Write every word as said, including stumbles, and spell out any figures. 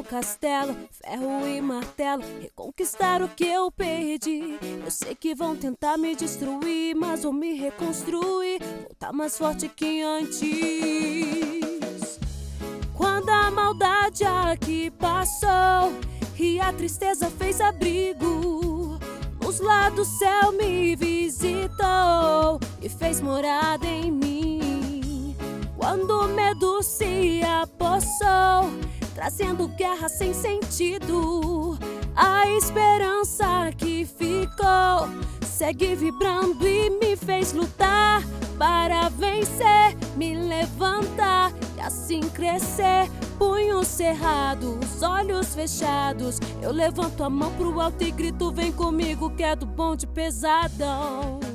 castelo, ferro e martelo, reconquistar o que eu perdi. Eu sei que vão tentar me destruir, mas vou me reconstruir, voltar mais forte que antes. Quando a maldade aqui passou e a tristeza fez abrigo, nos lados do céu me visitou e fez morada em mim. Quando o medo se apossou, trazendo guerra sem sentido, a esperança que ficou segue vibrando e me fez lutar para vencer, me levantar e assim crescer. Punhos cerrados, olhos fechados, eu levanto a mão pro alto e grito: vem comigo que é do bonde pesadão.